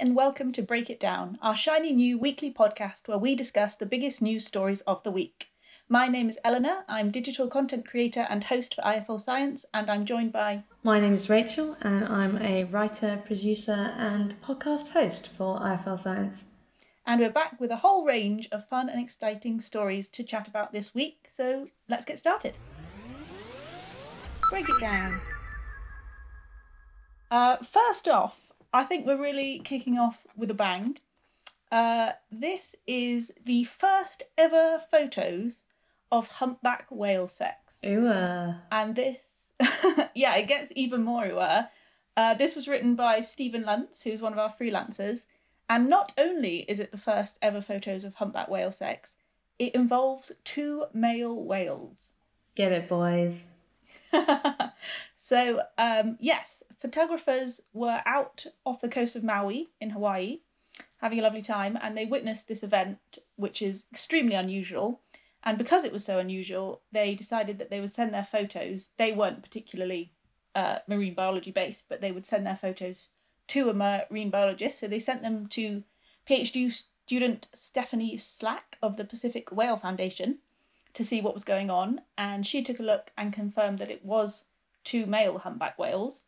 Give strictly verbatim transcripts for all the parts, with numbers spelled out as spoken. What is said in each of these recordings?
and welcome to Break It Down, our shiny new weekly podcast where we discuss the biggest news stories of the week. My name is Eleanor, I'm digital content creator and host for I F L Science, and I'm joined by... My name is Rachel, and I'm a writer, producer and podcast host for I F L Science. And we're back with a whole range of fun and exciting stories to chat about this week, so let's get started. Break it down. Uh, first off, I think we're really kicking off with a bang. Uh, this is the first ever photos of humpback whale sex. Ooh. Uh. And this, yeah, it gets even more ooh. Uh, this was written by Stephen Luntz, who's one of our freelancers. And not only is it the first ever photos of humpback whale sex, it involves two male whales. Get it, boys. So, um, yes, photographers were out off the coast of Maui in Hawaii, having a lovely time, and they witnessed this event, which is extremely unusual. And because it was so unusual, they decided that they would send their photos. They weren't particularly uh, marine biology based, but they would send their photos to a marine biologist. So they sent them to PhD student Stephanie Slack of the Pacific Whale Foundation to see what was going on, and she took a look and confirmed that it was two male humpback whales.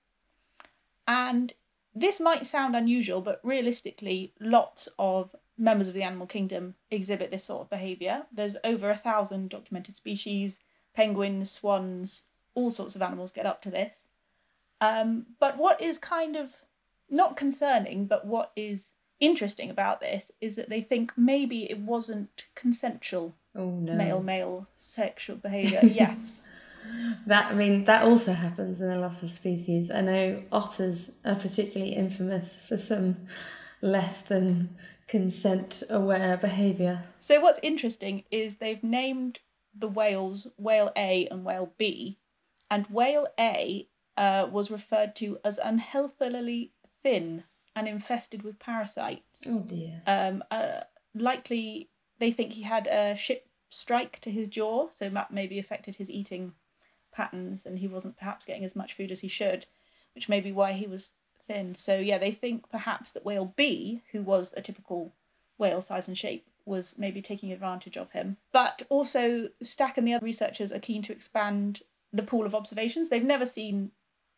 And this might sound unusual, but realistically, lots of members of the animal kingdom exhibit this sort of behaviour. There's over a thousand documented species, penguins, swans, all sorts of animals get up to this. Um, but what is kind of not concerning, but what is interesting about this is that they think maybe it wasn't consensual. Oh no. Male male sexual behaviour. Yes. That I mean that also happens in a lot of species. I know otters are particularly infamous for some less than consent aware behaviour. So what's interesting is they've named the whales Whale A and Whale B, and Whale A uh, was referred to as unhealthily thin and infested with parasites. Oh dear. Um, uh, likely they think he had a ship strike to his jaw, so that maybe affected his eating patterns and he wasn't perhaps getting as much food as he should, which may be why he was thin. So yeah, they think perhaps that Whale B, who was a typical whale size and shape, was maybe taking advantage of him. But also Stack and the other researchers are keen to expand the pool of observations. They've never seen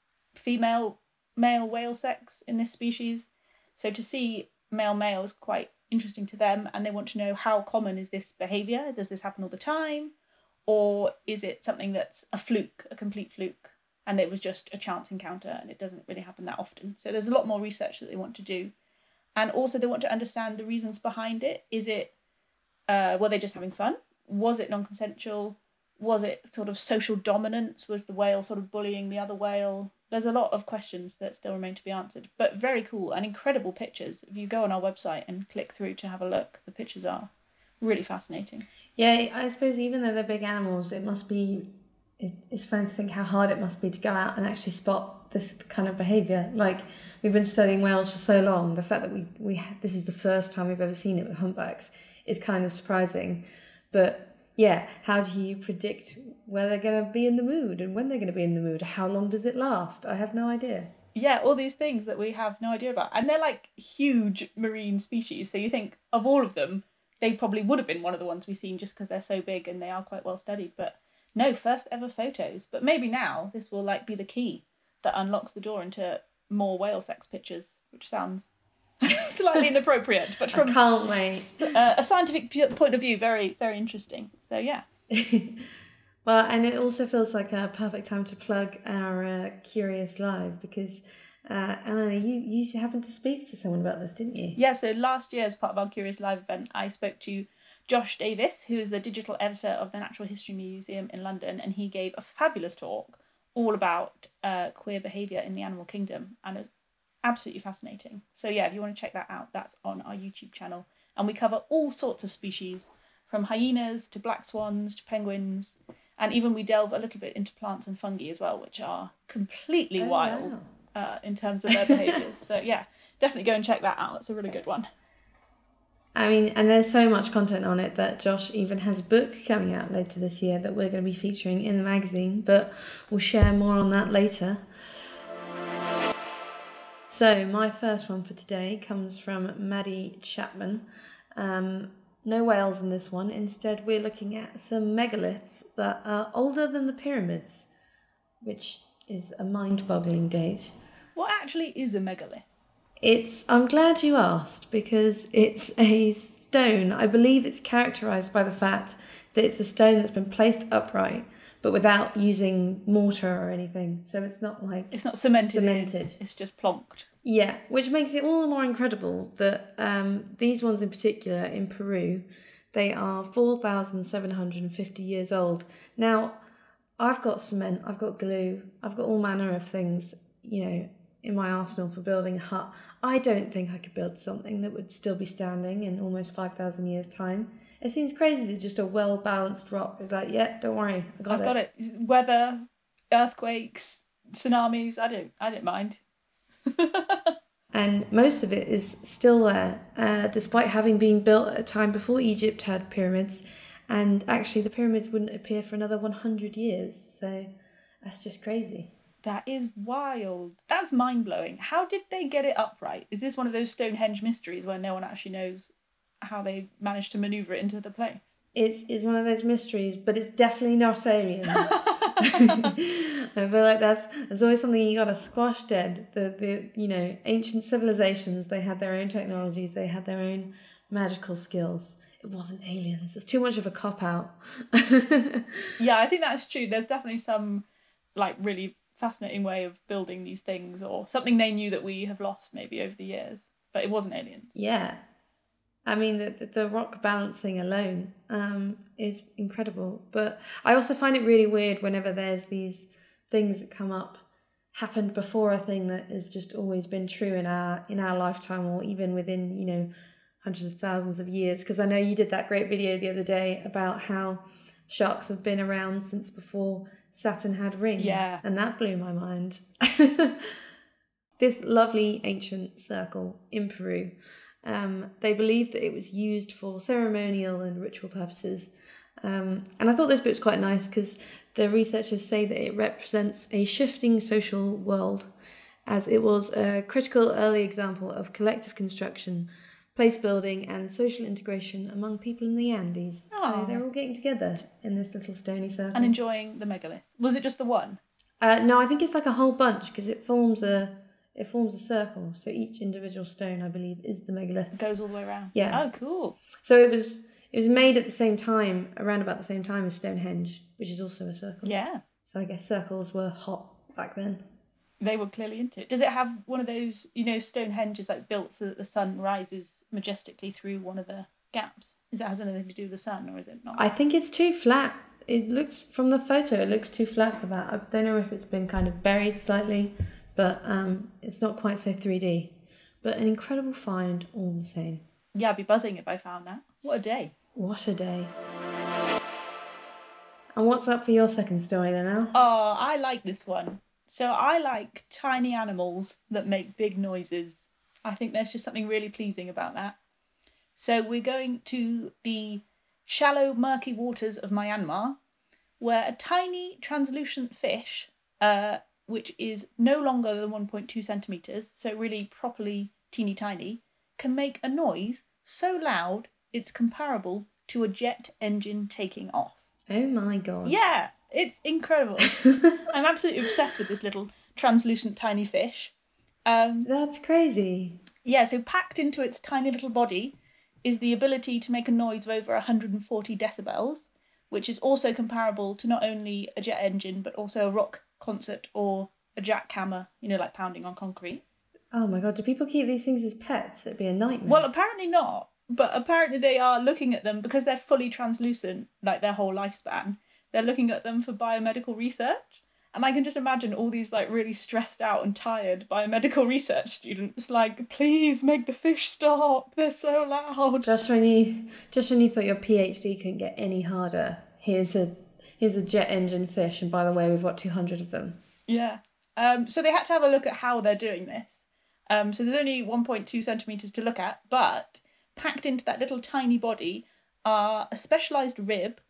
female male whale sex in this species, so to see male male is quite interesting to them, and they want to know how common is this behaviour. Does this happen all the time, or is it something that's a fluke, a complete fluke, and it was just a chance encounter and it doesn't really happen that often? So there's a lot more research that they want to do, and also they want to understand the reasons behind it. Is it uh were they just having fun? Was it non-consensual? Was it sort of social dominance? Was the whale sort of bullying the other whale? There's a lot of questions that still remain to be answered, but very cool and incredible pictures. If you go on our website and click through to have a look, the pictures are really fascinating. Yeah, I suppose even though they're big animals, it must be, it, it's funny to think how hard it must be to go out and actually spot this kind of behaviour. Like, we've been studying whales for so long, the fact that we, we this is the first time we've ever seen it with humpbacks is kind of surprising. But yeah, how do you predict where they're going to be in the mood and when they're going to be in the mood? How long does it last? I have no idea. Yeah, all these things that we have no idea about. And they're like huge marine species. So you think of all of them, they probably would have been one of the ones we've seen just because they're so big and they are quite well studied. But no, first ever photos. But maybe now this will like be the key that unlocks the door into more whale sex pictures, which sounds slightly inappropriate, but from I can't wait. Uh, a scientific p- point of view, very, very interesting. So yeah. Well, and it also feels like a perfect time to plug our uh, Curious Live because uh, Eleanor, you, you happened to speak to someone about this, didn't you? Yeah, so last year as part of our Curious Live event, I spoke to Josh Davis, who is the digital editor of the Natural History Museum in London, and he gave a fabulous talk all about uh, queer behaviour in the animal kingdom, and it was absolutely fascinating. So yeah, if you want to check that out, that's on our YouTube channel. And we cover all sorts of species, from hyenas to black swans to penguins, and even we delve a little bit into plants and fungi as well, which are completely oh, wild wow. uh, in terms of their behaviours. So yeah, definitely go and check that out. It's a really good one. I mean, and there's so much content on it that Josh even has a book coming out later this year that we're going to be featuring in the magazine, but we'll share more on that later. So, my first one for today comes from Maddie Chapman. Um, no whales in this one. Instead, we're looking at some megaliths that are older than the pyramids, which is a mind-boggling date. What actually is a megalith? It's. I'm glad you asked because it's a stone. I believe it's characterized by the fact that it's a stone that's been placed upright, but without using mortar or anything. So it's not like It's not cemented. cemented. In, it's just plonked. Yeah, which makes it all the more incredible that um, these ones in particular in Peru, they are four thousand seven hundred fifty years old. Now, I've got cement, I've got glue, I've got all manner of things, you know, in my arsenal for building a hut. I don't think I could build something that would still be standing in almost five thousand years' time. It seems crazy that just a well-balanced rock is like, yeah, don't worry, I got I've it. got it. Weather, earthquakes, tsunamis, I don't, I don't mind. And most of it is still there, uh, despite having been built at a time before Egypt had pyramids. And actually, the pyramids wouldn't appear for another one hundred years. So that's just crazy. That is wild. That's mind-blowing. How did they get it upright? Is this one of those Stonehenge mysteries where no one actually knows how they managed to maneuver it into the place? It's, it's one of those mysteries, but it's definitely not aliens. I feel like that's there's always something you gotta squash dead. The the you know ancient civilizations, they had their own technologies, they had their own magical skills. It wasn't aliens. It's too much of a cop out. Yeah, I think that's true. There's definitely some like really fascinating way of building these things, or something they knew that we have lost maybe over the years, but it wasn't aliens. Yeah. I mean, the, the, the rock balancing alone um, is incredible. But I also find it really weird whenever there's these things that come up, happened before a thing that has just always been true in our in our lifetime, or even within, you know, hundreds of thousands of years. Because I know you did that great video the other day about how sharks have been around since before Saturn had rings. Yeah. And that blew my mind. This lovely ancient circle in Peru. Um, they believed that it was used for ceremonial and ritual purposes. Um, and I thought this bit was quite nice because the researchers say that it represents a shifting social world, as it was a critical early example of collective construction, place building and social integration among people in the Andes. Aw. So they're all getting together in this little stony circle. And enjoying the megalith. Was it just the one? Uh, no, I think it's like a whole bunch because it forms a... It forms a circle, so each individual stone, I believe, is the megalith. It goes all the way around. Yeah. Oh, cool. So it was it was made at the same time, around about the same time as Stonehenge, which is also a circle. Yeah. So I guess circles were hot back then. They were clearly into it. Does it have one of those, you know, Stonehenge is like built so that the sun rises majestically through one of the gaps? Is that has anything to do with the sun, or is it not? I think it's too flat. It looks, from the photo, it looks too flat for that. I don't know if it's been kind of buried slightly, but um, it's not quite so three D. But an incredible find all the same. Yeah, I'd be buzzing if I found that. What a day. What a day. And what's up for your second story then, Al? Oh, I like this one. So I like tiny animals that make big noises. I think there's just something really pleasing about that. So we're going to the shallow, murky waters of Myanmar, where a tiny translucent fish, uh, which is no longer than one point two centimetres, so really properly teeny tiny, can make a noise so loud it's comparable to a jet engine taking off. Oh my god. Yeah, it's incredible. I'm absolutely obsessed with this little translucent tiny fish. Um, That's crazy. yeah, so packed into its tiny little body is the ability to make a noise of over one hundred forty decibels, which is also comparable to not only a jet engine, but also a rock concert or a jackhammer, you know, like pounding on concrete. Oh my god, do people keep these things as pets? It'd be a nightmare. Well, apparently not, but apparently they are looking at them because they're fully translucent, like their whole lifespan. They're looking at them for biomedical research. And I can just imagine all these like really stressed out and tired biomedical research students like, please make the fish stop. They're so loud. Just when you just when you thought your PhD couldn't get any harder, here's a here's a jet engine fish, and by the way, we've got two hundred of them. Yeah. Um, so they had to have a look at how they're doing this. Um, so there's only one point two centimetres to look at, but packed into that little tiny body are a specialised rib,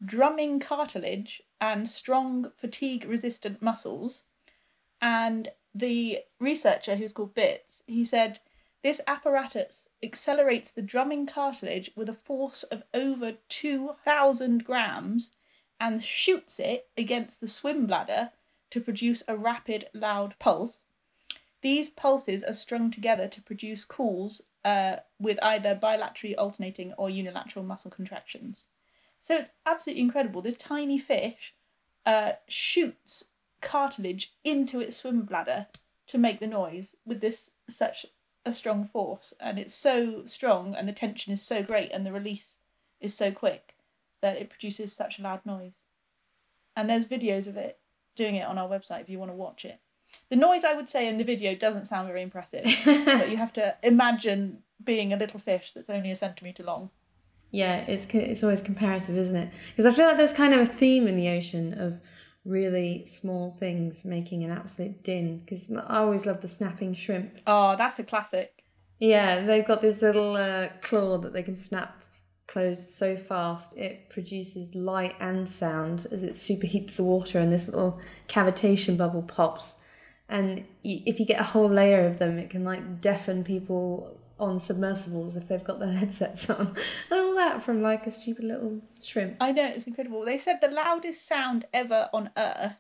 drumming cartilage, and strong fatigue-resistant muscles. And the researcher, who's called Bits, he said, this apparatus accelerates the drumming cartilage with a force of over two thousand grams and shoots it against the swim bladder to produce a rapid, loud pulse. These pulses are strung together to produce calls uh, with either bilaterally alternating or unilateral muscle contractions. So it's absolutely incredible. This tiny fish uh, shoots cartilage into its swim bladder to make the noise with this such a strong force, and it's so strong and the tension is so great and the release is so quick that it produces such a loud noise. And there's videos of it doing it on our website if you want to watch it. The noise, I would say, in the video doesn't sound very impressive, but you have to imagine being a little fish that's only a centimetre long. Yeah, it's it's always comparative, isn't it? Because I feel like there's kind of a theme in the ocean of really small things making an absolute din. Because I always love the snapping shrimp. Oh, that's a classic. Yeah, they've got this little uh, claw that they can snap closed so fast it produces light and sound as it superheats the water, and this little cavitation bubble pops. And if you get a whole layer of them, it can like deafen people on submersibles if they've got their headsets on. And all that from like a stupid little shrimp. I know, it's incredible. They said the loudest sound ever on Earth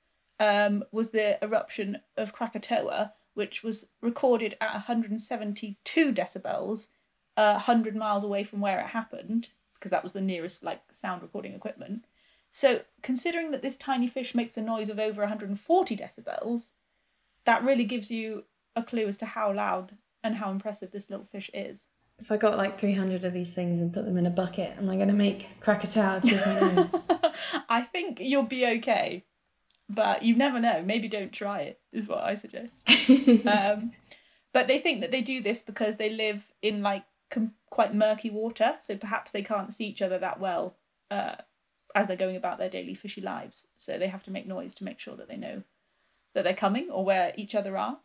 um, was the eruption of Krakatoa, which was recorded at one hundred seventy-two decibels, uh, one hundred miles away from where it happened, because that was the nearest like sound recording equipment. So considering that this tiny fish makes a noise of over one hundred forty decibels, that really gives you a clue as to how loud and how impressive this little fish is. If I got like three hundred of these things and put them in a bucket, am I going to make Krakatoa two point oh? I think you'll be okay, but you never know. Maybe don't try it, is what I suggest. um, but they think that they do this because they live in like com- quite murky water, so perhaps they can't see each other that well uh, as they're going about their daily fishy lives. So they have to make noise to make sure that they know that they're coming or where each other are.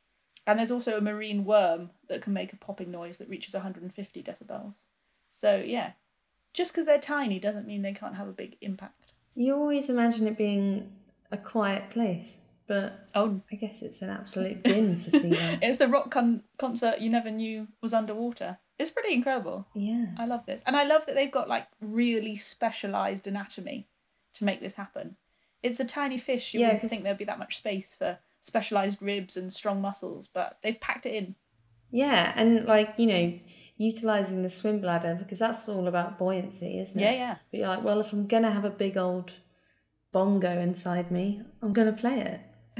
And there's also a marine worm that can make a popping noise that reaches one hundred fifty decibels. So yeah, just because they're tiny doesn't mean they can't have a big impact. You always imagine it being a quiet place, but oh, I guess it's an absolute din for sea life. It's the rock con- concert you never knew was underwater. It's pretty incredible. Yeah. I love this. And I love that they've got like really specialised anatomy to make this happen. It's a tiny fish. You yeah, wouldn't think there'd be that much space for specialised ribs and strong muscles, but they've packed it in. Yeah, and like, you know, utilising the swim bladder, because that's all about buoyancy, isn't it? Yeah, yeah. But you're like, well, if I'm going to have a big old bongo inside me, I'm going to play it.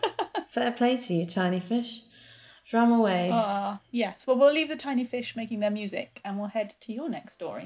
Fair play to you, tiny fish. Drum away. Ah, yes. Well, we'll leave the tiny fish making their music and we'll head to your next story.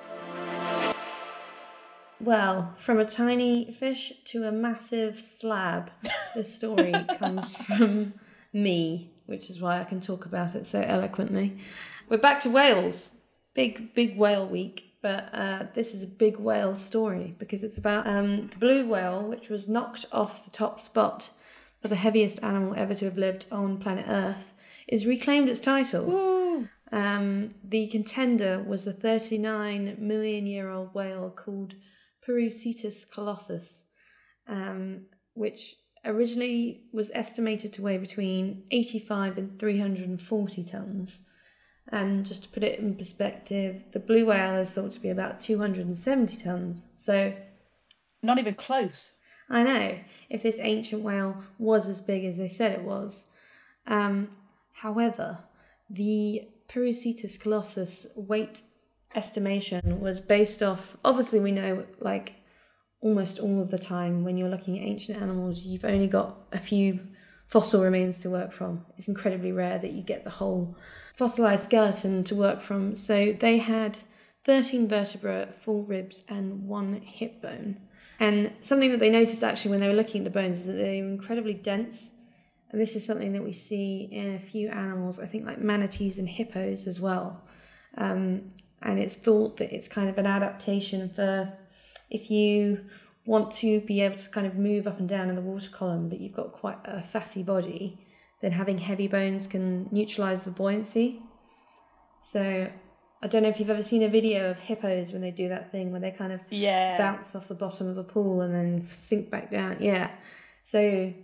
Well, from a tiny fish to a massive slab, this story comes from me, which is why I can talk about it so eloquently. We're back to Wales. Big, big whale week, but uh, this is a big whale story because it's about um, the blue whale, which was knocked off the top spot for the heaviest animal ever to have lived on planet Earth, is reclaimed its title. Woo! Um, the contender was a thirty-nine million year old whale called Parusetus colossus, um, which originally was estimated to weigh between eighty-five and three hundred forty tons. And just to put it in perspective, the blue whale is thought to be about two hundred seventy tons. So, not even close. I know, if this ancient whale was as big as they said it was. Um, however, the Parusetus colossus weight estimation was based off, obviously we know like almost all of the time when you're looking at ancient animals, you've only got a few fossil remains to work from. It's incredibly rare that you get the whole fossilized skeleton to work from. So they had thirteen vertebrae, four ribs and one hip bone. And something that they noticed actually when they were looking at the bones is that they were incredibly dense. And this is something that we see in a few animals, I think like manatees and hippos as well. Um, And it's thought that it's kind of an adaptation for if you want to be able to kind of move up and down in the water column, but you've got quite a fatty body, then having heavy bones can neutralise the buoyancy. So I don't know if you've ever seen a video of hippos when they do that thing where they kind of yeah. bounce off the bottom of a pool and then sink back down. Yeah. So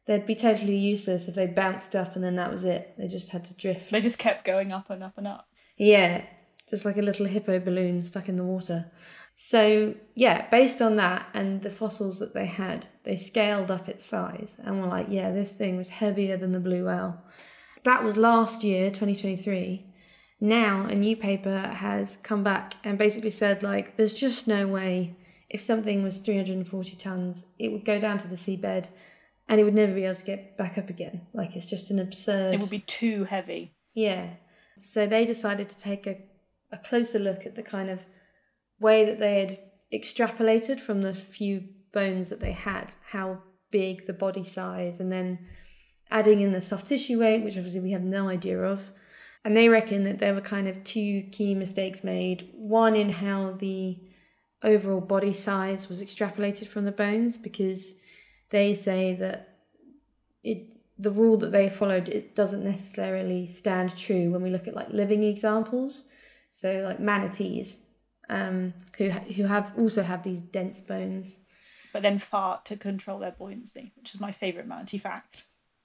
they'd be totally useless if they bounced up and then that was it. They just had to drift. They just kept going up and up and up. Yeah, just like a little hippo balloon stuck in the water. So, yeah, based on that and the fossils that they had, they scaled up its size and were like, yeah, this thing was heavier than the blue whale. That was last year, twenty twenty-three. Now, a new paper has come back and basically said, like, there's just no way if something was three hundred forty tons, it would go down to the seabed and it would never be able to get back up again. Like, it's just an absurd... It would be too heavy. Yeah. So they decided to take a, a closer look at the kind of way that they had extrapolated from the few bones that they had, how big the body size, and then adding in the soft tissue weight, which obviously we have no idea of. And they reckon that there were kind of two key mistakes made. One in how the overall body size was extrapolated from the bones, because they say that it the rule that they followed, it doesn't necessarily stand true when we look at like living examples. So like manatees, um, who who have also have these dense bones. But then fart to control their buoyancy, which is my favourite manatee fact.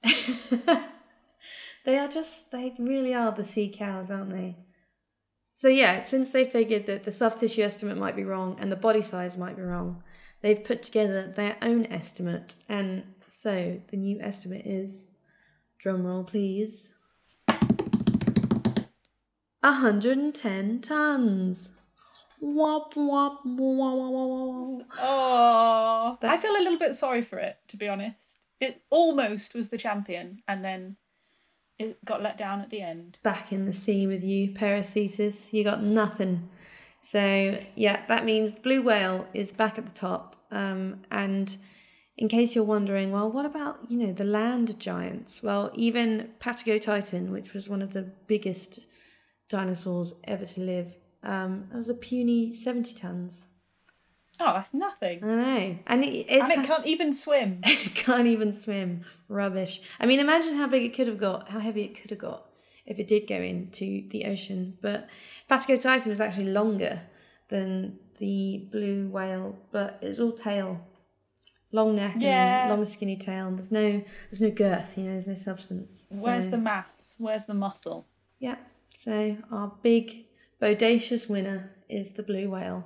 They are just, they really are the sea cows, aren't they? So yeah, since they figured that the soft tissue estimate might be wrong and the body size might be wrong, they've put together their own estimate. And so the new estimate is, drumroll please, one hundred ten tons. Wop, wop, wop, wop, wop. Oh, That- I feel a little bit sorry for it, to be honest. It almost was the champion, and then it got let down at the end. Back in the sea with you, Paracetus. You got nothing. So, yeah, that means the blue whale is back at the top. Um, and in case you're wondering, well, what about, you know, the land giants? Well, even Patagotitan, which was one of the biggest dinosaurs ever to live, um, it was a puny seventy tons. Oh, that's nothing. I know. And it, it's And it can't even swim. It can't even swim. Rubbish. I mean, imagine how big it could have got, how heavy it could have got if it did go into the ocean. But Patagotitan was actually longer than the blue whale, but it's all tail. Long neck Yeah. and long skinny tail. And there's no there's no girth, you know, there's no substance. Where's So, the mass? Where's the muscle? Yeah. So our big bodacious winner is the blue whale.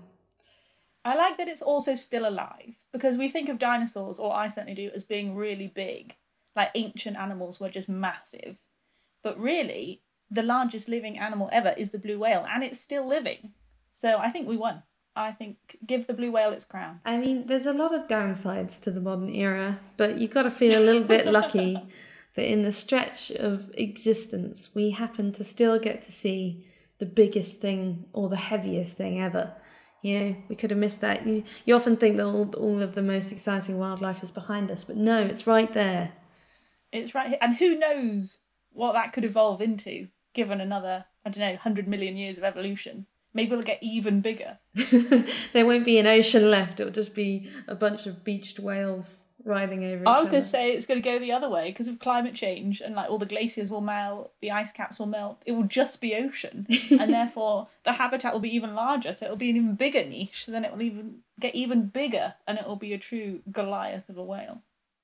I like that it's also still alive, because we think of dinosaurs, or I certainly do, as being really big. Like ancient animals were just massive. But really, the largest living animal ever is the blue whale, and it's still living. So I think we won. I think give the blue whale its crown. I mean, there's a lot of downsides to the modern era, but you've got to feel a little bit lucky that in the stretch of existence, we happen to still get to see the biggest thing or the heaviest thing ever. You know, we could have missed that. You, you often think that all, all of the most exciting wildlife is behind us, but no, it's right there. It's right here. And who knows what that could evolve into, given another, I don't know, one hundred million years of evolution. Maybe it'll get even bigger. There won't be an ocean left. It'll just be a bunch of beached whales writhing over each I was other. going to say it's going to go the other way because of climate change, and like all the glaciers will melt, the ice caps will melt. It will just be ocean, and therefore the habitat will be even larger. So it'll be an even bigger niche. So then it will even get even bigger, and it will be a true Goliath of a whale.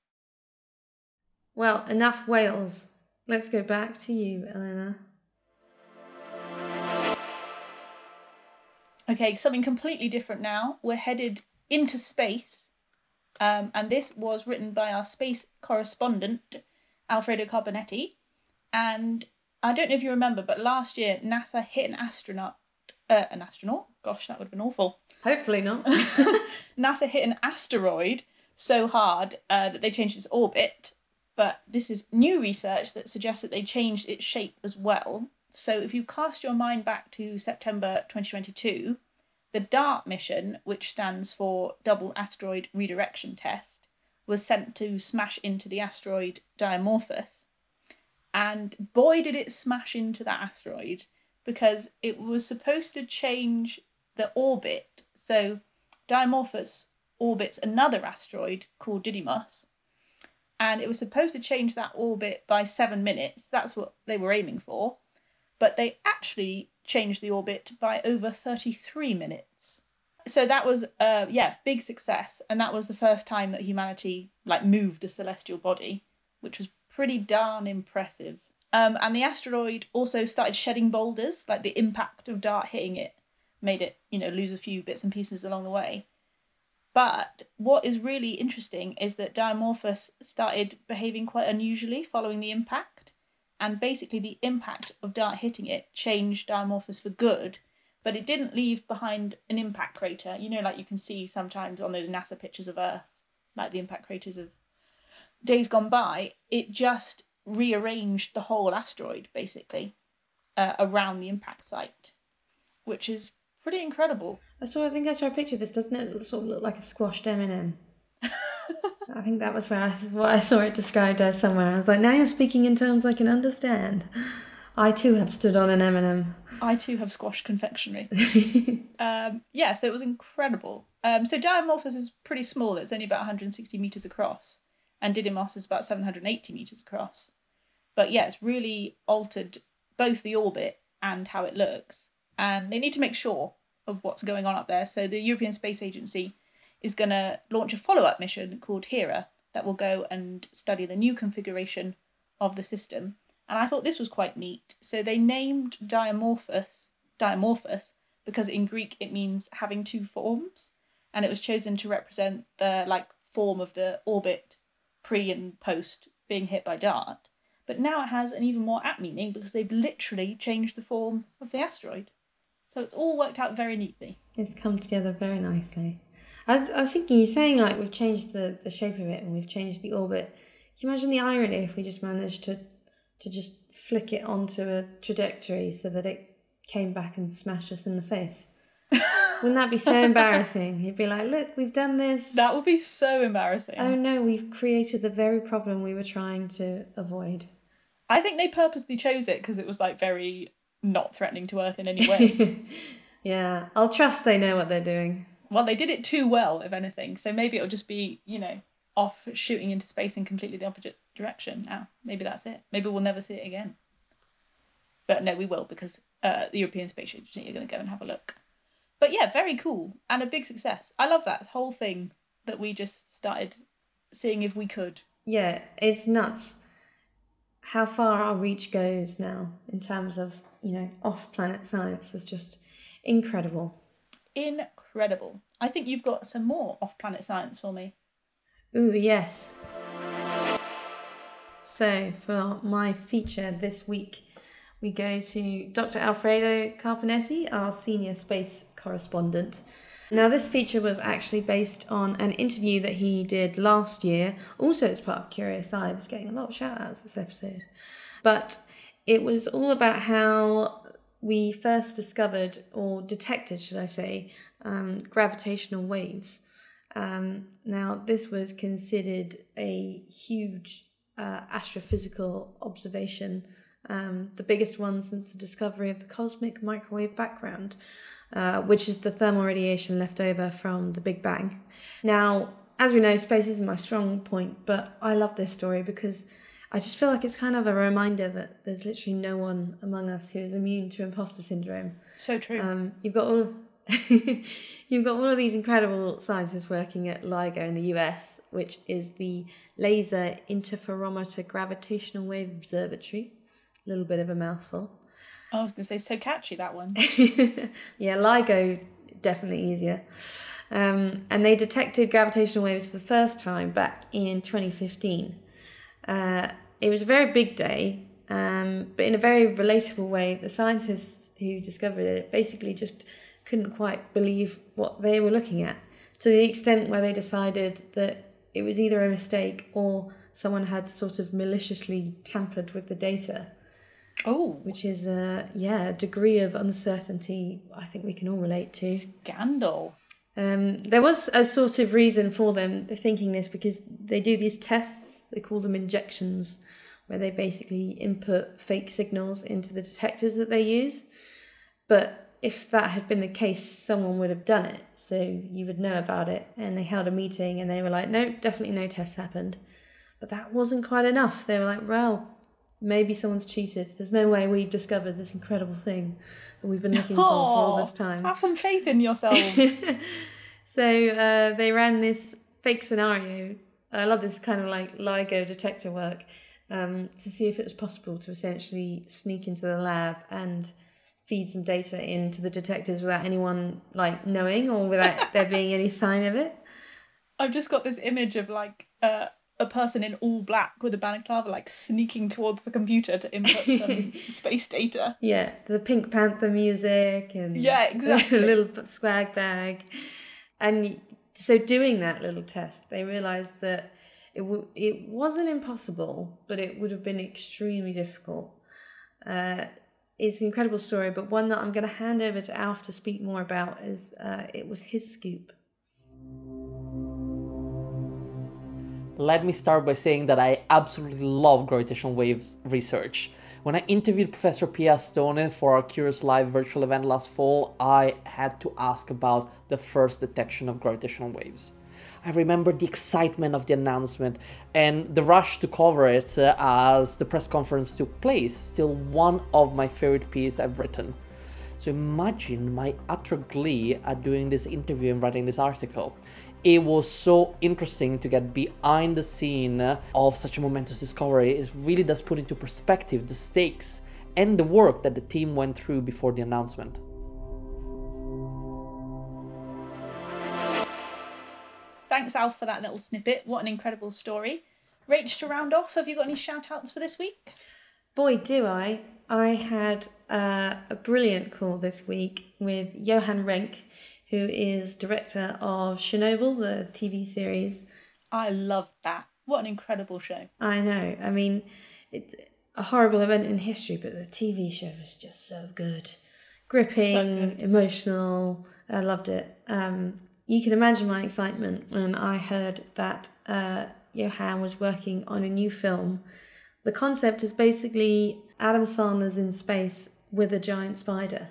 Well, enough whales. Let's go back to you, Eleanor. Okay, something completely different now. We're headed into space. Um, and this was written by our space correspondent, Alfredo Carbonetti. And I don't know if you remember, but last year NASA hit an astronaut, uh, an astronaut? Gosh, that would have been awful. Hopefully not. NASA hit an asteroid so hard uh, that they changed its orbit. But this is new research that suggests that they changed its shape as well. So if you cast your mind back to September twenty twenty-two, the DART mission, which stands for Double Asteroid Redirection Test, was sent to smash into the asteroid Dimorphos. And boy, did it smash into that asteroid, because it was supposed to change the orbit. So Dimorphos orbits another asteroid called Didymos, and it was supposed to change that orbit by seven minutes. That's what they were aiming for. But they actually changed the orbit by over thirty-three minutes. So that was, uh, yeah, big success. And that was the first time that humanity like moved a celestial body. which was pretty darn impressive. Um, and the asteroid also started shedding boulders, like the impact of DART hitting it made it, you know, lose a few bits and pieces along the way. But what is really interesting is that Dimorphos started behaving quite unusually following the impact. And basically the impact of DART hitting it changed Dimorphos for good, but it didn't leave behind an impact crater. You know, like you can see sometimes on those NASA pictures of Earth, like the impact craters of days gone by. It just rearranged the whole asteroid, basically, uh, around the impact site, which is pretty incredible. I saw, I think I saw a picture of this, doesn't it sort of look like a squashed M and M? I think that was where I, what I saw it described as somewhere. I was like, now you're speaking in terms I can understand. I too have stood on an M and M. I too have squashed confectionery. um, yeah, so it was incredible. Um, so Dimorphos is pretty small. It's only about one hundred sixty metres across. And Didymos is about seven hundred eighty metres across. But yeah, it's really altered both the orbit and how it looks. And they need to make sure of what's going on up there. So the European Space Agency is going to launch a follow-up mission called Hera that will go and study the new configuration of the system. And I thought this was quite neat. So they named Dimorphos, Dimorphos because in Greek it means having two forms. And it was chosen to represent the like form of the orbit pre and post being hit by DART. But now it has an even more apt meaning because they've literally changed the form of the asteroid. So it's all worked out very neatly. It's come together very nicely. I was, I was thinking, you're saying like we've changed the, the shape of it and we've changed the orbit. Can you imagine the irony if we just managed to, to just flick it onto a trajectory so that it came back and smashed us in the face? Wouldn't that be so embarrassing? You'd be like, look, we've done this. That would be so embarrassing. Oh no, we've created the very problem we were trying to avoid. I think they purposely chose it because it was like very not threatening to Earth in any way. Yeah, I'll trust they know what they're doing. Well, they did it too well, if anything. So maybe it'll just be, you know, off shooting into space in completely the opposite direction now. Maybe that's it. Maybe we'll never see it again. But no, we will because uh, the European Space Agency are going to go and have a look. But yeah, very cool and a big success. I love that whole thing that we just started seeing if we could. Yeah, it's nuts how far our reach goes now in terms of, you know, off-planet science is just incredible. Incredible. I think you've got some more off-planet science for me. Ooh, yes. So, for my feature this week, we go to Doctor Alfredo Carpenetti, our senior space correspondent. Now, this feature was actually based on an interview that he did last year, also as part of Curious Eye. It's getting a lot of shout-outs this episode. But it was all about how we first discovered, or detected, should I say, um, gravitational waves. Um, now, this was considered a huge uh, astrophysical observation, um, the biggest one since the discovery of the cosmic microwave background, uh, which is the thermal radiation left over from the Big Bang. Now, as we know, space isn't my strong point, but I love this story because I just feel like it's kind of a reminder that there's literally no one among us who is immune to imposter syndrome. So true. Um, you've got all you've got all of these incredible scientists working at LIGO in the U S, which is the Laser Interferometer Gravitational Wave Observatory. A little bit of a mouthful. I was going to say, so catchy, that one. Yeah, LIGO, definitely easier. Um, and they detected gravitational waves for the first time back in twenty fifteen. Uh, it was a very big day, um, but in a very relatable way, the scientists who discovered it basically just couldn't quite believe what they were looking at, to the extent where they decided that it was either a mistake or someone had sort of maliciously tampered with the data. Oh. Which is, uh, yeah, a degree of uncertainty I think we can all relate to. Scandal. Um, there was a sort of reason for them thinking this because they do these tests, they call them injections, where they basically input fake signals into the detectors that they use. But if that had been the case, someone would have done it, so you would know about it. And they held a meeting and they were like, no, definitely no tests happened. But that wasn't quite enough. They were like, well, maybe someone's cheated. There's no way we've discovered this incredible thing that we've been looking for for all this time. Have some faith in yourselves. So uh, they ran this fake scenario I love this kind of like LIGO detector work, um, to see if it was possible to essentially sneak into the lab and feed some data into the detectors without anyone like knowing or without there being any sign of it. I've just got this image of like uh, a person in all black with a balaclava like sneaking towards the computer to input some space data. Yeah, the Pink Panther music and Yeah, exactly. a little swag bag. And so doing that little test, they realised that it w- it wasn't impossible, but it would have been extremely difficult. Uh, it's an incredible story, but one that I'm going to hand over to Alf to speak more about is uh, it was his scoop. Let me start by saying that I absolutely love gravitational waves research. When I interviewed Professor Pia Stonen for our Curious Live virtual event last fall, I had to ask about the first detection of gravitational waves. I remember the excitement of the announcement and the rush to cover it uh, as the press conference took place, still one of my favorite pieces I've written. So imagine my utter glee at doing this interview and writing this article. It was so interesting to get behind the scene of such a momentous discovery. It really does put into perspective the stakes and the work that the team went through before the announcement. Thanks, Alf, for that little snippet. What an incredible story. Rach, to round off, have you got any shout-outs for this week? Boy, do I. I had uh, a brilliant call this week with Johan Renck, who is director of Chernobyl, the T V series. I loved that. What an incredible show. I know. I mean, it's a horrible event in history, but the T V show was just so good. Gripping, So good. Emotional. I loved it. Um, you can imagine my excitement when I heard that uh, Johan was working on a new film. The concept is basically Adam Sandler's in space with a giant spider.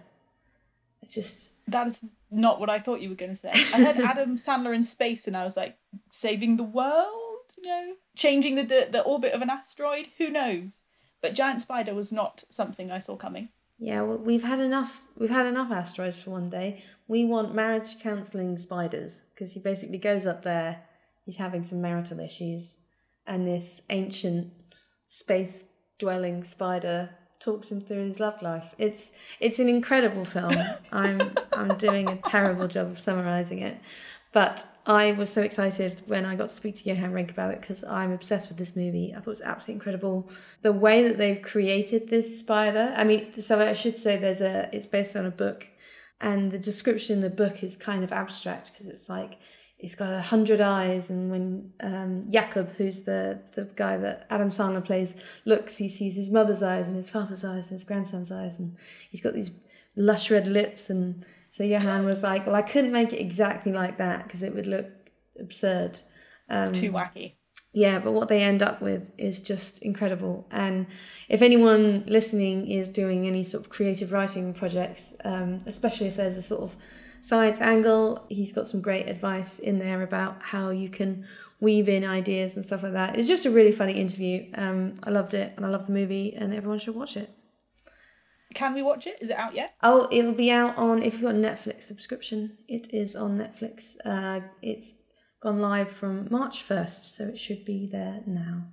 It's just... That is not what I thought you were going to say. I heard Adam Sandler in space and I was like, saving the world? You know, changing the the orbit of an asteroid? Who knows? But giant spider was not something I saw coming. Yeah, well, we've had enough. We've had enough asteroids for one day. We want marriage counselling spiders, because he basically goes up there. He's having some marital issues, and this ancient space dwelling spider talks him through his love life. It's it's an incredible film. I'm I'm doing a terrible job of summarising it, but I was so excited when I got to speak to Johan Renck about it because I'm obsessed with this movie. I thought it was absolutely incredible. The way that they've created this spider. I mean, so I should say there's a. It's based on a book, and the description in the book is kind of abstract because it's like it's got a hundred eyes, and when um, Jakob, who's the the guy that Adam Sandler plays, looks, he sees his mother's eyes and his father's eyes and his grandson's eyes, and he's got these lush red lips. And so Johan was like, well, I couldn't make it exactly like that because it would look absurd. Um, Too wacky. Yeah, but what they end up with is just incredible. And if anyone listening is doing any sort of creative writing projects, um, especially if there's a sort of science angle, he's got some great advice in there about how you can weave in ideas and stuff like that. It's just a really funny interview. Um, I loved it, and I love the movie, and everyone should watch it. Can we watch it? Is it out yet? Oh, it'll be out on, if you've got a Netflix subscription, it is on Netflix. Uh, it's gone live from March first, so it should be there now.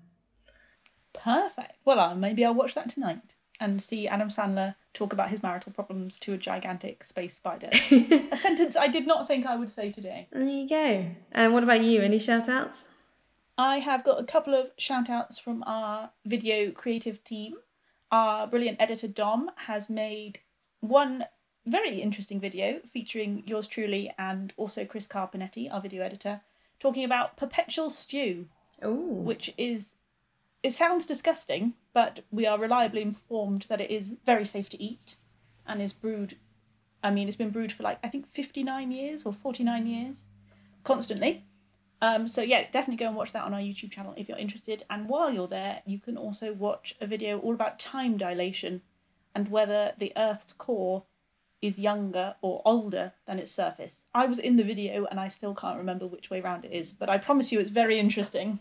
Perfect. Well, uh, maybe I'll watch that tonight and see Adam Sandler talk about his marital problems to a gigantic space spider. A sentence I did not think I would say today. There you go. And what about you? Any shout-outs? I have got a couple of shout-outs from our video creative team. Our brilliant editor, Dom, has made one very interesting video featuring yours truly and also Chris Carpinetti, our video editor, talking about perpetual stew, Ooh. which is... It sounds disgusting, but we are reliably informed that it is very safe to eat and is brewed, I mean, it's been brewed for like, I think fifty-nine years or forty-nine years, constantly. Um, so yeah, definitely go and watch that on our YouTube channel if you're interested. And while you're there, you can also watch a video all about time dilation and whether the Earth's core is younger or older than its surface. I was in the video and I still can't remember which way round it is, but I promise you it's very interesting.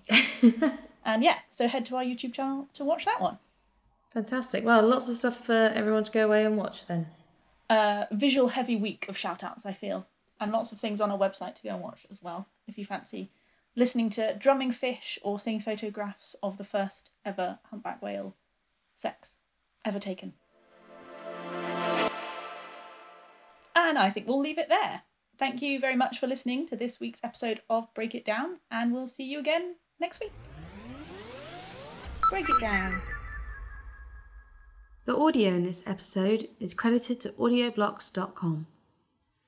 And yeah, so head to our YouTube channel to watch that one. Fantastic. Well, lots of stuff for everyone to go away and watch then. Uh, visual heavy week of shout-outs, I feel. And lots of things on our website to go and watch as well, if you fancy listening to drumming fish or seeing photographs of the first ever humpback whale sex ever taken. And I think we'll leave it there. Thank you very much for listening to this week's episode of Break It Down, and we'll see you again next week. Break it down. The audio in this episode is credited to audioblocks dot com.